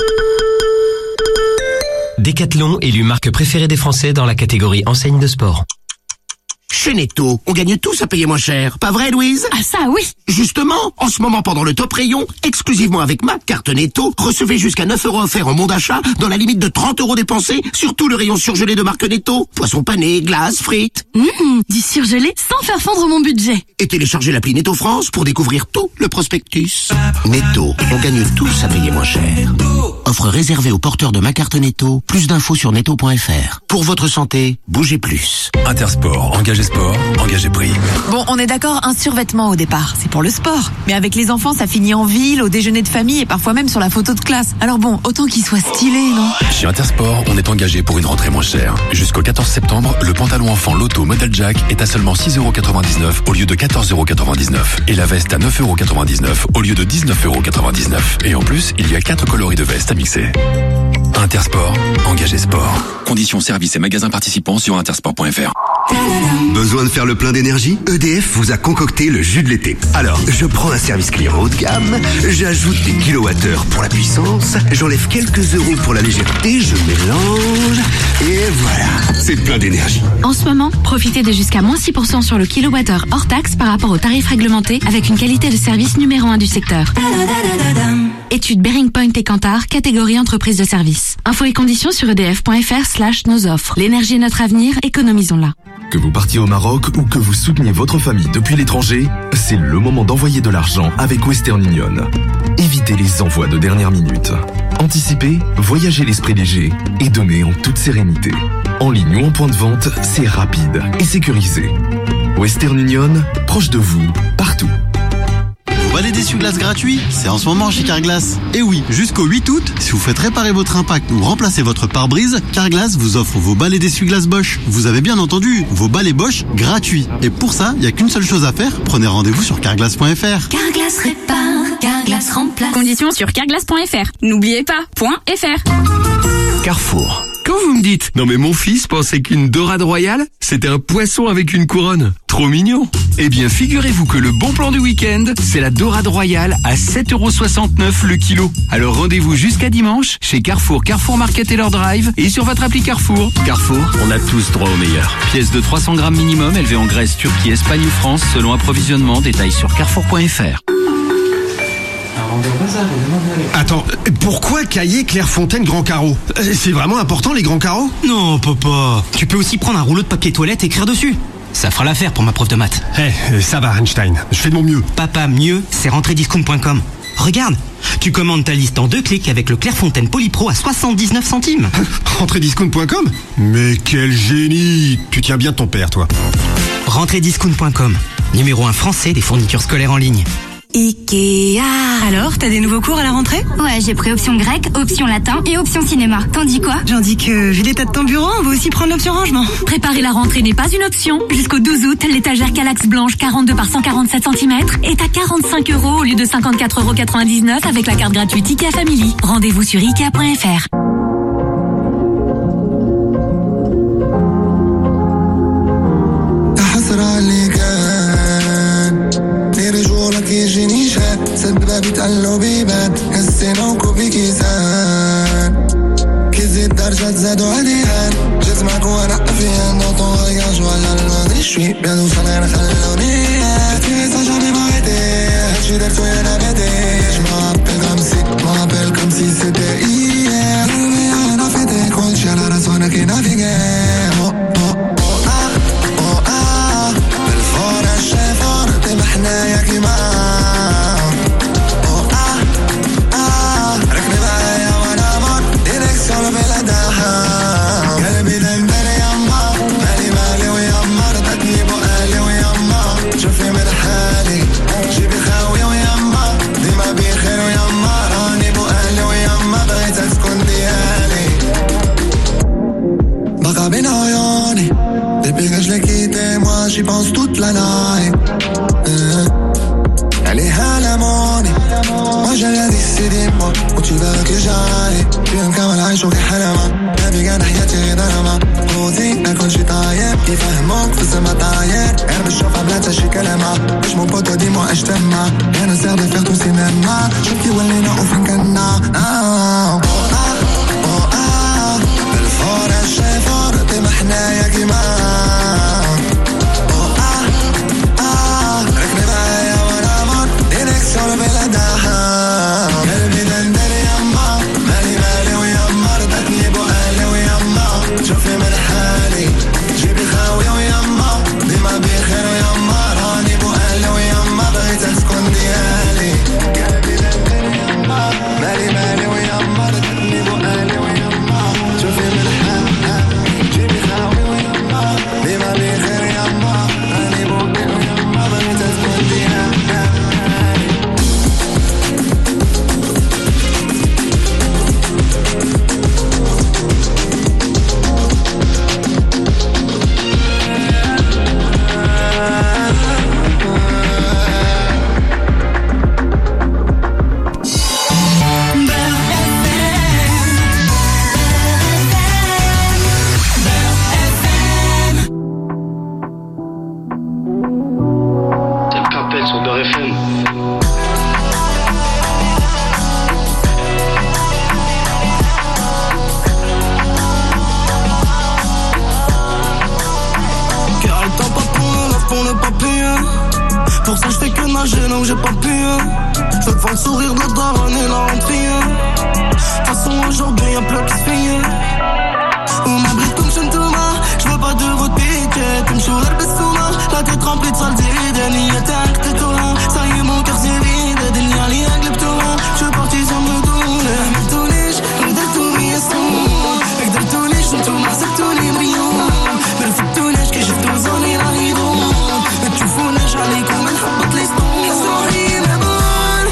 S6: Decathlon, élu marque préférée des Français dans la catégorie enseigne de sport.
S17: Chez Netto, on gagne tous à payer moins cher. Pas vrai, Louise?
S18: Ah ça, oui.
S17: Justement, en ce moment, pendant le top rayon, exclusivement avec ma carte Netto, recevez jusqu'à neuf euros offerts en bon d'achat dans la limite de trente euros dépensés sur tout le rayon surgelé de marque Netto. Poisson pané, glace, frites.
S18: Mmh, du surgelé sans faire fondre mon budget.
S17: Et téléchargez l'appli Netto France pour découvrir tout le prospectus. Netto, on gagne tous à payer moins cher. Offre réservée aux porteurs de ma carte Netto. Plus d'infos sur netto point F R. Pour votre santé, bougez plus.
S1: Intersport, engagez sport, engagez prix.
S22: Bon, on est d'accord, un survêtement au départ, c'est pour le sport. Mais avec les enfants, ça finit en ville, au déjeuner de famille et parfois même sur la photo de classe. Alors bon, autant qu'il soit stylé, non?
S1: Chez Intersport, on est engagé pour une rentrée moins chère. Jusqu'au quatorze septembre, le pantalon enfant Lotto Model Jack est à seulement six euros quatre-vingt-dix-neuf au lieu de quatorze euros quatre-vingt-dix-neuf. Et la veste à neuf euros quatre-vingt-dix-neuf au lieu de dix-neuf euros quatre-vingt-dix-neuf. Et en plus, il y a quatre coloris de veste à mixer. Intersport, engagez sport. Conditions services et magasins participants sur intersport point F R.
S23: Besoin de faire le plein d'énergie? E D F vous a concocté le jus de l'été. Alors, je prends un service client haut de gamme, j'ajoute des kilowattheures pour la puissance, j'enlève quelques euros pour la légèreté, je mélange, et voilà, c'est plein d'énergie.
S2: En ce moment, profitez de jusqu'à moins six pour cent sur le kilowattheure hors taxe par rapport au tarif réglementé avec une qualité de service numéro un du secteur. Étude Bearing Point et Kantar, catégorie entreprise de service. Infos et conditions sur edf point F R slash nos offres. L'énergie est notre avenir, économisons-la.
S24: Que vous partiez au Maroc ou que vous souteniez votre famille depuis l'étranger, c'est le moment d'envoyer de l'argent avec Western Union. Évitez les envois de dernière minute. Anticipez, voyagez l'esprit léger et donnez en toute sérénité. En ligne ou en point de vente, c'est rapide et sécurisé. Western Union, proche de vous, partout.
S25: Balai d'essuie-glace gratuit, c'est en ce moment chez Carglass. Et oui, jusqu'au huit août, si vous faites réparer votre impact ou remplacer votre pare-brise, Carglass vous offre vos balais d'essuie-glace Bosch. Vous avez bien entendu, vos balais Bosch gratuits. Et pour ça, il n'y a qu'une seule chose à faire, prenez rendez-vous sur carglass point F R.
S18: Carglass répare, Carglass remplace.
S26: Conditions sur carglass point F R. N'oubliez pas, point F R.
S12: Carrefour. Quand vous me dites, non mais mon fils pensait qu'une dorade royale, c'était un poisson avec une couronne. Trop mignon. Eh bien, figurez-vous que le bon plan du week-end, c'est la dorade royale à sept euros soixante-neuf le kilo. Alors rendez-vous jusqu'à dimanche chez Carrefour, Carrefour Market et leur drive et sur votre appli Carrefour. Carrefour, on a tous droit au meilleur. Pièce de trois cents grammes minimum, élevée en Grèce, Turquie, Espagne ou France, selon approvisionnement. Détails sur carrefour point F R.
S17: Attends, pourquoi cahier Clairefontaine Grand Carreau? C'est vraiment important les grands carreaux?
S9: Non, papa. Tu peux aussi prendre un rouleau de papier toilette et écrire dessus. Ça fera l'affaire pour ma prof de maths.
S17: Eh, hey, ça va Einstein, je fais de mon mieux.
S9: Papa, mieux, c'est rentrée discount point com. Regarde, tu commandes ta liste en deux clics avec le Clairefontaine Polypro à soixante-dix-neuf centimes.
S17: rentrée discount point com? Mais quel génie! Tu tiens bien ton père, toi.
S9: rentrée discount point com, numéro un français des fournitures scolaires en ligne.
S18: Ikea. Alors, t'as des nouveaux cours à la rentrée?
S26: Ouais, j'ai pris option grec, option latin et option cinéma. T'en dis quoi?
S18: J'en dis que, vu l'état de ton bureau, on va aussi prendre l'option rangement.
S7: Préparer la rentrée n'est pas une option. Jusqu'au douze août, l'étagère Calax blanche quarante-deux par cent quarante-sept centimètres est à quarante-cinq euros au lieu de cinquante-quatre euros quatre-vingt-dix-neuf avec la carte gratuite Ikea Family. Rendez-vous sur ikea point f r.
S5: يجيني شاد سد بابي تعلو بيبان هالسينا وكوبي كيسان كيزيد درجات زادو عديان جيت معاك وانا فيها نوطو رياج ولا الماضي شوي بيانو صغير خلوني جاتي ساجوني بغيتي هادشي درتو يا انا بدي جمع رابيل كمسي ما رابيل كمسي سيتي اياه قلبي انا فيتي كلشي على راسو انا كي نافيغي بالفور الشيفور تبع حنايا كيما قلبي دندن يما مالي مالي ويما ردتني بقالي ويما شوفي من حالي جيبي خاوي ويما ديما بخير ويما راني بقالي ويما بغيت تكون ديالي بقى بين عيوني depuis que je l'ai quitté moi j'y pense toute la night Elle est à la monnaie Moi j'ai rien décidé moi Où tu veux que j'aille فيهم كامل عيشوا في حلمة نبي كان حياتي غير درما خوذي ناكل شي طاير يفهموك في السما طاير غير بالشوفة بلا تا شي كلمة باش مون بوتو ديمو اش تما انا سير دي فيغ تو سينما شوف كي ولينا وفين كنا بالفور الشيفور ديما حنايا كيما sur le beladaha قلبي دندن يما مالي مالي ويما ردتني بقالي ويما شوفي من حالي جيبي خاوي ويما ديما بخير ويما راني بقالي ويما بغيت تكون ديالي قلبي دندن يما مالي مالي ويما ردتني بقالي ويما شوفي من حالي جيبي خاوي ويما ديما بخير يما راني بقالي ويما بغيت تكون ديالي Pour ça je fais que nager donc j'ai pas pu Je veux voir le sourire de la daronne et la rentrée De toute façon aujourd'hui y'a plus qui se fait On m'abrite comme Shantoma Je veux pas de votre piquet Tu me choules l'arbessouma La tête remplie de saleté Dani était que t'es collant Ça y est mon cœur c'est vide Dani y'a rien que le ptoran Je suis parti sans me donner Mais tout niche Nqdر تومي يسون نقدر تونيش نتوما حسبتوني مريون ما رفدتوناش كي شفتو زوني راهي يدون ما تشوفوناش عليكم نحبط لي سطون روحي مبون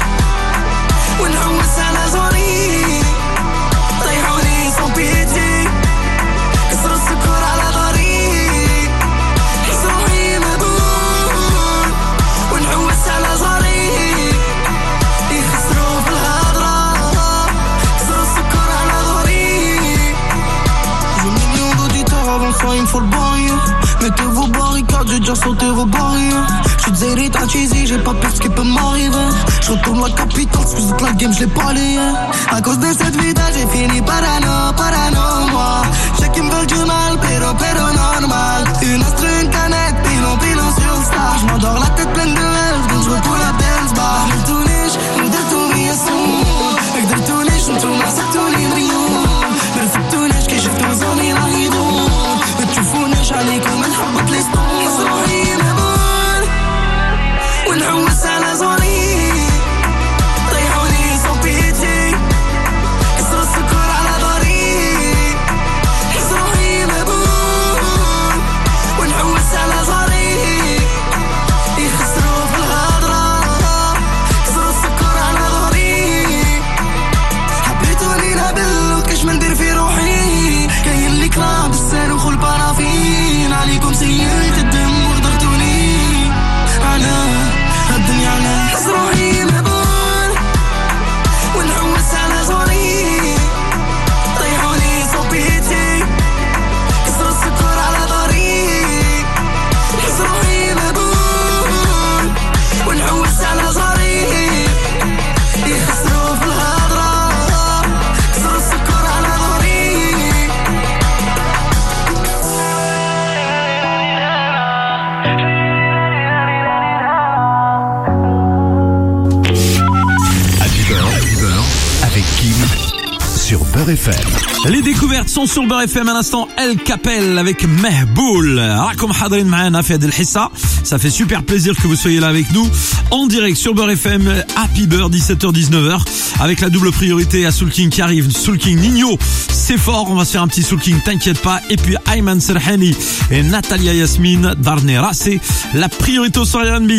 S5: ونحوس على زوري طيحوني سون بيتي كسروا السكر على ظهري حس روحي مبون ونحوس على زوري يخسروا في الهضرة كسروا السكر على ظهري J'ai millions d'auditeurs avant ça il me faut le bail Mettez vos barricades, j'ai déjà sauté vos barrières J'suis zéré, t'as cheesy, j'ai pas peur ce qui peut m'arriver J'retourne la capitale, j'fais toute la game, j'l'ai pas lié À cause de cette vie j'ai fini parano, parano moi J'sais qu'ils me veulent du mal, pero, pero normal Une astre, une canette, pilon, pilon sur le star J'm'endors la tête pleine de rêves, donc j'retourne la dance bar J'm'entouche, نقدر تومي يسون نقدر تونيش نتوما حسبتوني مريون ما رفدتوناش كي شفتو زوني راهي يدون ما تشوفوناش عليكم نحبط لي سطون روحي مبون ونحوس على زوري طيحوني سون بيتي كسروا السكر على ظهري
S8: Beurre F M.
S4: Les découvertes sont sur Beurre F M. À l'instant, El Capel avec Mehboul. Rakom Hadrin Ma'ana fi Hadil Hissa. Ça fait super plaisir que vous soyez là avec nous. En direct sur Beurre F M. Happy Beurre, dix-sept heures dix-neuf heures. Avec la double priorité à Soul King qui arrive. Soul King Nino, c'est fort. On va se faire un petit Soul King, t'inquiète pas. Et puis Ayman Serhani et Natalia Yasmine Darnera. C'est la priorité au soir R and B.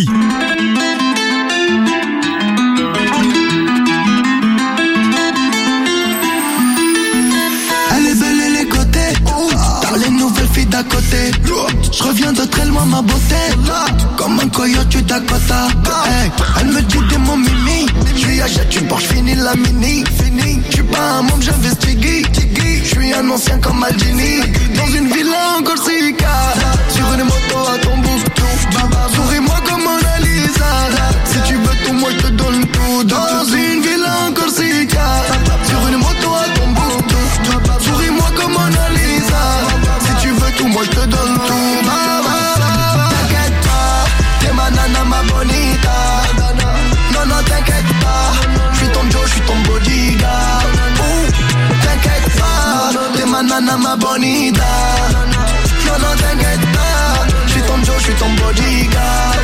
S5: Les nouvelles filles d'à côté, je reviens de très loin ma beauté, comme un coyote du Dakota. Hey, elle me dit t'es mon mimi, je lui achète une Porsche, fini la mini. Je suis pas un môme, j'investigue. Je suis un ancien comme Maldini, dans une villa en Corsica, sur une moto à ton bout. Souris-moi comme Mona Lisa, si tu veux tout moi je te donne tout. Dans une villa en Corsica, sur une moto à ton bout. Souris-moi comme Mona Lisa, si tu veux tout moi je te donne tout. T'inquiète pas, t'es ma nana ma bonita. Non non t'inquiète pas, je suis ton Joe, je suis ton bodyguard. T'inquiète pas, t'es ma nana ma bonita. Non non t'inquiète pas, je suis ton Joe, je suis ton bodyguard.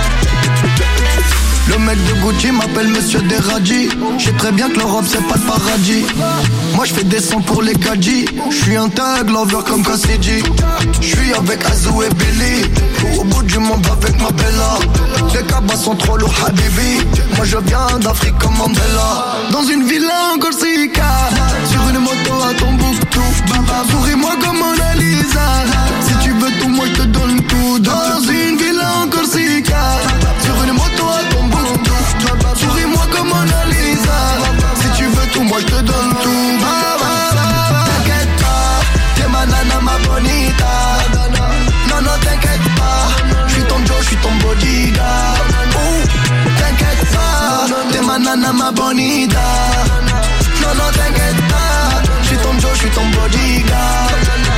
S5: Le mec de Gucci m'appelle Monsieur Deradji. Je sais très bien que l'Europe c'est pas le paradis. Moi je fais des sons pour les gadgets. Je suis un tag lover comme Cassidy. Je suis avec Azou et Billy. Au bout du monde avec ma Bella. Les cabas sont trop lourds Habibi. Moi je viens d'Afrique comme Mandela. Dans une villa en Corsica, sur une moto à ton bout. Souris-moi comme Mona Lisa, si tu veux tout moi je te donne tout. Dans une villa en Corsica, sur une moto à ton bout. Souris-moi comme Mona Lisa, si tu veux tout moi je te donne tout. T'inquiète pas, t'es ma nana ma bonita. Non non t'inquiète pas, je suis ton Joe, je suis ton bodyguard. T'inquiète pas, t'es ma nana ma bonita. Non non t'inquiète pas, je suis ton Joe, je suis ton bodyguard.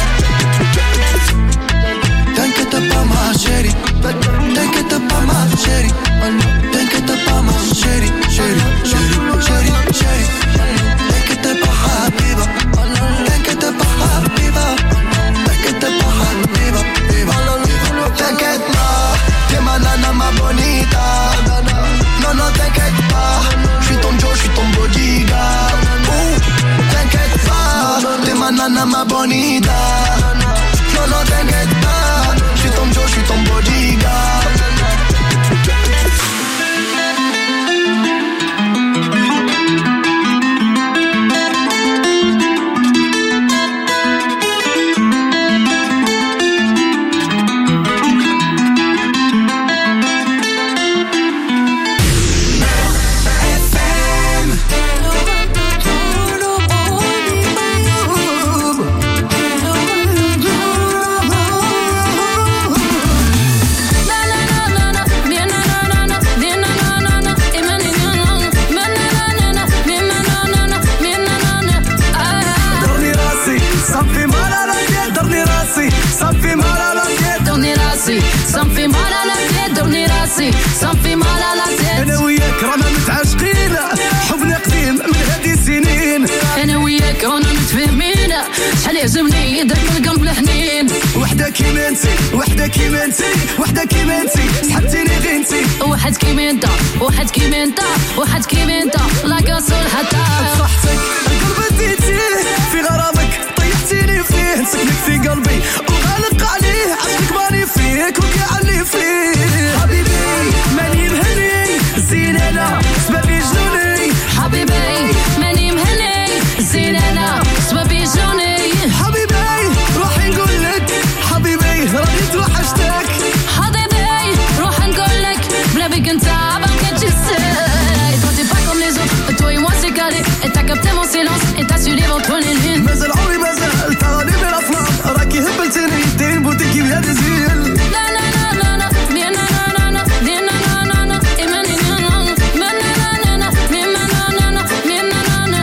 S5: T'inquiète pas ma chérie, t'inquiète pas ma chérie, t'inquiète pas ma chérie, chérie, chérie, chérie, chérie. T'inquiète pas Habiba, t'inquiète pas Habiba, t'inquiète pas Habiba, t'inquiète pas, t'es ma nana ma bonita. Non non t'inquiète pas, je suis ton Joe, je suis ton bodyguard. T'inquiète pas, t'es ma nana ma bonita. Non non t'inquiète pas, je suis ton Joe, je suis ton bodyguard.
S3: Ça me fait mal à la tête, dormir assis. Ça me fait mal à la tête.
S5: أنا وياك رانا متعاشقين، حبنا قديم من هذه السنين.
S3: أنا وياك رانا متفاهمين، شحال يعجبني داك القلب الحنين.
S5: وحدة كيما انتي، وحدة كيما انتي، وحدة كيما انتي، سحبتيني غير انتي.
S3: واحد كيما انت، واحد كيما انت، واحد كيما انت، لا كاسول حتى.
S5: بصحتك القلب ديتيه في غرامك، طيحتيني فيه، نسكنك في قلبي وغالق عليه، عشقك ماني فيك وقع اللي فيه. حبيبي ماني مهني زين انا سببي جنوني.
S3: حبيبي ماني مهني زين انا سببي جنوني.
S5: حبيبي روحي نقول لك، حبيبي راني توحشتك.
S3: حبيبي روح نقول لك بلا بك انت ما كنتش تسال. Toi t'es pas comme les autres, toi et moi c'est calé. Et t'as capté mon silence et t'as su lire entre les lignes.
S5: مازال عمري مازال تغني بالافلام، راكي هبلتني دين بوتيكي بلا تزيل.
S3: لا لا لا لا لا bien na na na na bien na na na na et mani na na na na na na bien na na na na bien na na na.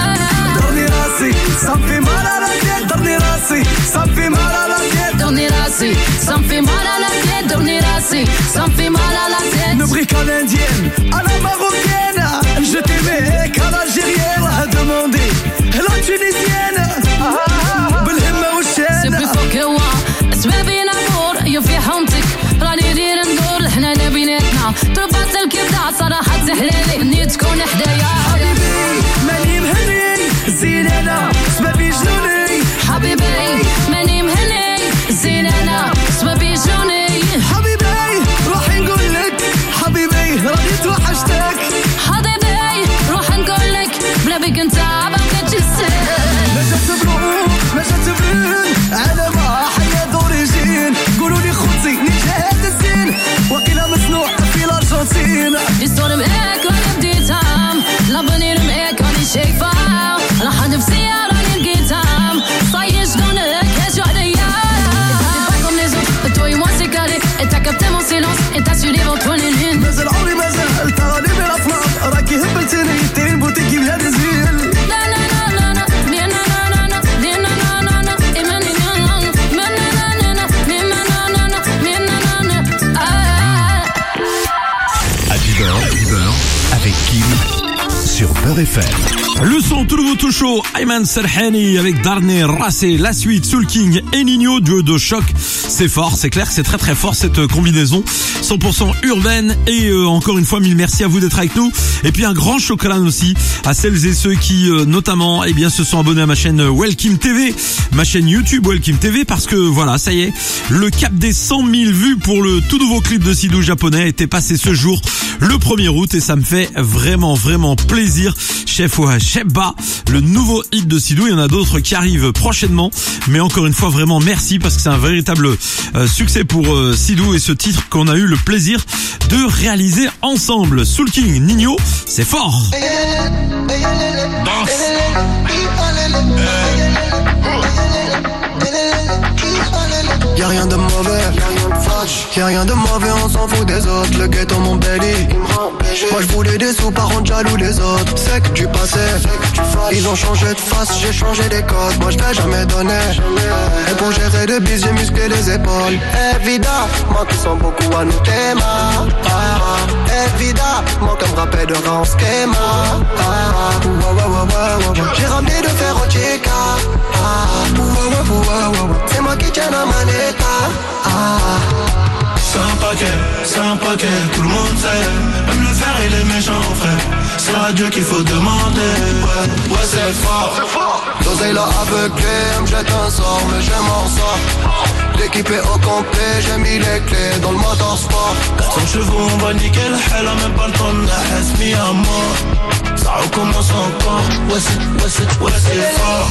S5: دورني راسي ça me fait mal à la tête. دورني راسي ça me fait mal à la tête.
S3: Dormir assis, ça me fait mal à la tête. Dormir assis, ça me fait mal à la tête.
S5: نبغيك à l'indienne, à la marocaine. Je t'aimais qu'à l'algérienne. A demandé, là tunisienne. بالهمة والشانة.
S19: C'est plus fort que moi. اسبابي نمور يا في حومتك راني دير ندور حنا بيناتنا تربات الكبدة صراحة تحلالي اني تكون حدايا
S5: حبيبي ماني مهني زين انا سبابي جنوني
S19: حبيبي ماني مهني زين انا سبابي جنوني
S5: حبيبي روحي نقول لك حبيبي راني توحشتك
S19: حبيبي روح نقول لك بلا بك انت ما كتجسد
S5: ما جات بلون ما جات بلون انا ما حياة دوريجين قولوا لي خوتي نجاهد الزين وقيلا مصنوع في الارجنتين
S19: الصور معاك راني بديتهم لابنير معاك راني شايفة راح ندب سيارة راني لقيتهم صاير شكونك هاجو عليا Pas comme les autres, toi et moi c'est carré Et t'as capté mon silence et t'as su lire entre les lignes
S5: مازال عمري مازال تراني بالافلام راكي هبلتني تين بوتيكي بلا نزيل
S8: Avec Kim sur Beurre F M.
S4: Le son tout nouveau tout chaud, Ayman Serhani avec Darnay Rassé, la suite Soul King et Nino, duo de choc. C'est fort, c'est clair, c'est très très fort cette combinaison cent pour cent urbaine et euh, encore une fois mille merci à vous d'être avec nous et puis un grand chocolat aussi à celles et ceux qui euh, notamment eh bien se sont abonnés à ma chaîne Welkim T V, ma chaîne YouTube Welkim T V parce que voilà, ça y est, le cap des cent mille vues pour le tout nouveau clip de Sidou japonais était passé ce jour le premier août et ça me fait vraiment vraiment plaisir. Chef ou Sheba, le nouveau hit de Sidou, il y en a d'autres qui arrivent prochainement mais encore une fois vraiment merci parce que c'est un véritable euh, succès pour euh, Sidou et ce titre qu'on a eu le plaisir de réaliser ensemble. Soul King, Nino, c'est fort.
S5: Y'a rien de mauvais, y'a rien de mauvais, on s'en fout des autres. Le ghetto m'embellit, moi je voulais des sous, par contre jaloux les autres. C'est que du passé, ils ont changé de face, j'ai changé des codes. Moi je t'ai jamais donné, et pour gérer des bis j'ai musclé les épaules. Évidemment qu'ils sont beaucoup à nous thèmes. Évidemment comme rappel de grand schema. J'ai ramené de fer au chica. C'est moi qui tiens la manette.
S3: C'est un paquet, c'est un paquet, tout le monde sait. Même le fer il est méchant frère. C'est à Dieu qu'il faut demander. Ouais, ouais c'est fort.
S5: L'oseille là aveuglé, elle me jette un sort, mais je m'en sors. L'équipe est au complet, j'ai mis les clés dans le moteur sport.
S3: quatre cents chevaux, on va niquer le hell, a même pas le temps de la mis à mort. Ça recommence encore, ouais c'est, ouais c'est, ouais c'est fort.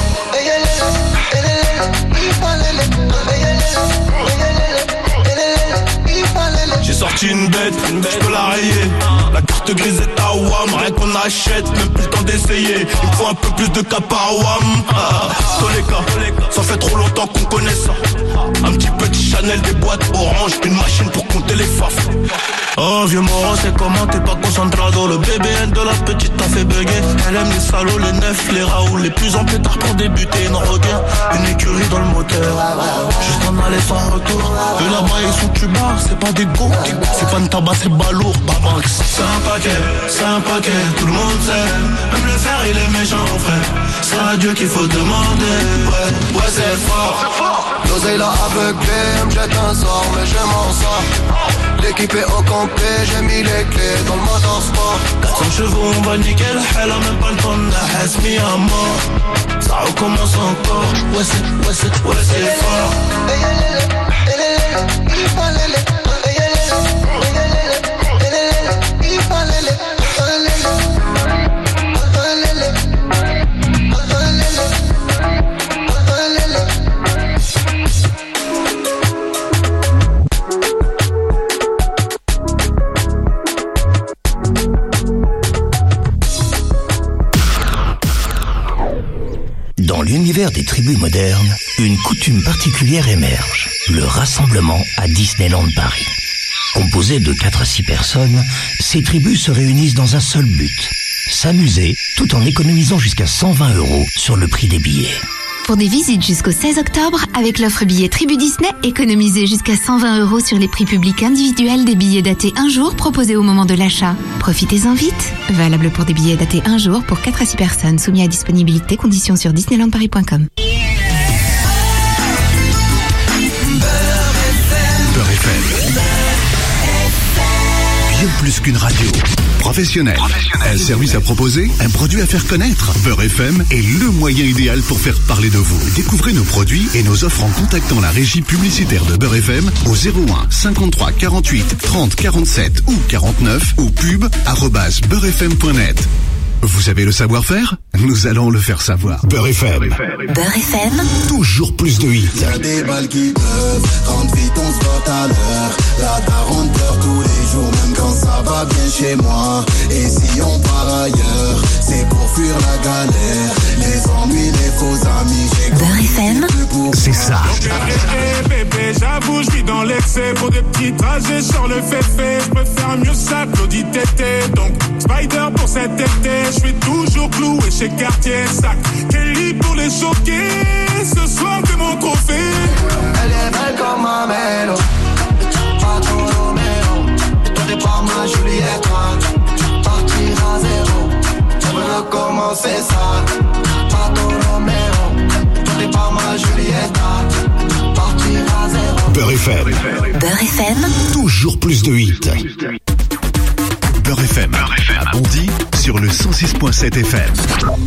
S3: J'ai sorti une bête, je peux la rayer. La carte grise est à Wam, rien qu'on achète, même plus le temps d'essayer. Il me faut un peu plus de cap à Wam. Ah, tous les cas, ça fait trop longtemps qu'on connaît ça. Un petit petit Chanel, des boîtes orange, une machine pour compter les faf. Oh vieux Moron, c'est comment t'es pas concentrado. Le B B N de la petite t'a fait bugger. Elle aime les salauds, les neufs, les raouts, les plus en pétard pour débuter. Une regain, une écurie dans le moteur. Juste en aller sans retour. Eux là-bas ils sont tubards, c'est pas des go. C'est pas une tabac, c'est balourd, babanx. C'est un paquet, c'est un paquet, tout le monde sait. Même le fer il est méchant frère. C'est à Dieu qu'il faut demander. Ouais, ouais c'est fort.
S5: L'oseille là aveuglé, elle me jette un sort, mais je m'en sors. L'équipe est au complet, j'ai mis les clés dans le moteur sport.
S3: quatre cents chevaux, on va niquer le hell, a même pas le temps de la mis à mort. Ça recommence encore, ouais c'est, ouais c'est, ouais c'est fort.
S10: Dans l'univers des tribus modernes, une coutume particulière émerge, le rassemblement à Disneyland Paris. Composé de quatre à six personnes, ces tribus se réunissent dans un seul but, s'amuser tout en économisant jusqu'à cent vingt euros sur le prix des billets.
S2: Pour des visites jusqu'au seize octobre, avec l'offre billet Tribu Disney, économisez jusqu'à cent vingt euros sur les prix publics individuels des billets datés un jour proposés au moment de l'achat. Profitez-en vite. Valable pour des billets datés un jour pour quatre à six personnes, soumis à disponibilité, conditions sur disneyland paris point com.
S8: Beurre F M. Bien plus qu'une radio. Professionnel. Un service à proposer, un produit à faire connaître. Beurre F M est le moyen idéal pour faire parler de vous. Découvrez nos produits et nos offres en contactant la régie publicitaire de Beurre F M au zéro un cinquante-trois quarante-huit trente quarante-sept ou quarante-neuf ou pub arobase beurrefm point net. Vous avez le savoir-faire? Nous allons le faire savoir. Beurre F M.
S20: Beurre F M.
S8: Toujours plus de hits.
S5: Y'a des balles qui peuvent, trente vite on se vote à l'heure. La daronne pleure tous les jours, même quand ça va bien chez moi. Et si on part ailleurs, c'est pour fuir la galère. Les ennuis, les faux amis, j'ai
S20: Beurre F M.
S8: C'est ça.
S11: Eh bébé, j'avoue, je vis dans l'excès. Pour des petits trajets sur le féfé, je préfère mieux ça que l'audit tété. Donc, Spider pour cet été, je suis toujours cloué chez Cartier. Sac Kelly pour les choquer. Ce soir, t'es mon trophée.
S5: Elle est belle comme ma mélo. Pas ton Roméo. Toi, t'es pas ma Juliette. Partir à zéro. J'aimerais recommencer ça. Pas ton Roméo. Toi, t'es pas ma Juliette. Partir à zéro.
S8: Beurre F M.
S20: Beurre F M.
S8: Toujours plus de hits. Beurre F M. Beurre F M. À Bondy sur le cent six point sept F M.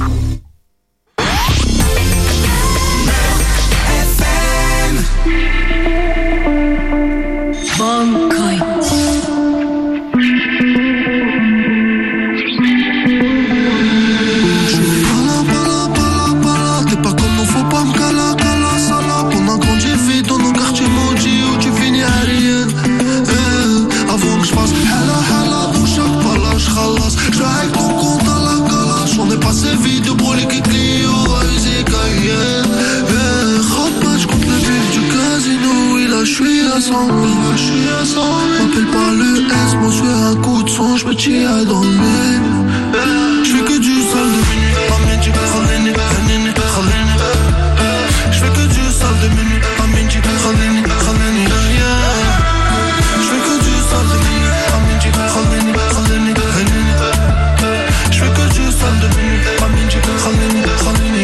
S19: Bankai.
S5: T'es pas comme nous, faut pas me cala, cala, sala. Pendant qu'on dit dans nos quartiers maudits où tu finis à rien. Eh, avant que je fasse hala hala pour chaque palache, khalas. Je avec ton compte à la calache. On est passé vite de brûler qui Clio, Isaac, Cayenne. Eh, ratmatch contre le vif du casino. Oui, là, je suis à cent mille, là, je suis à cent mille. M'appelle pas le S, moi, je suis un coup de son, je me tire dans le mille. Je fais que du sale de minuit. Amen, tu peux ramener, ramener, ramener. Je fais que du sale de minuit. Amen, tu peux ramener, ramener. Je fais que du sale de minuit. Amen, tu peux ramener, ramener, ramener. Je fais que du sale de minuit. Amen, tu peux ramener, ramener.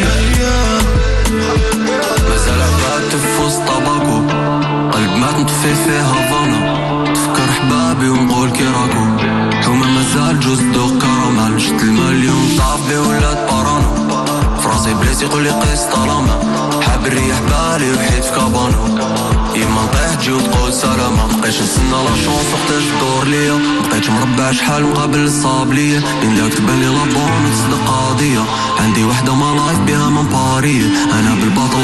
S3: مازال عباد في وسط طباكو قلب ما تنطفي فيه هافانا تفكر حبابي ونقول كي راكو حومة مازال جوز دوق كرامال شت المليون طابلي ولات بارانو فراسي بليس يقولي قيس طالما حاب نريح بالي وحيد في كابانو يما نطيح تجي وتقول سلامة مبقيتش نسنى لا شونس وقتاش تدور ليا مبقيتش مربع شحال مقابل الصاب ليا بين داك تبان لي لابون وتصدق قضية عندي وحدة ما لايف بها من باري انا بالباطل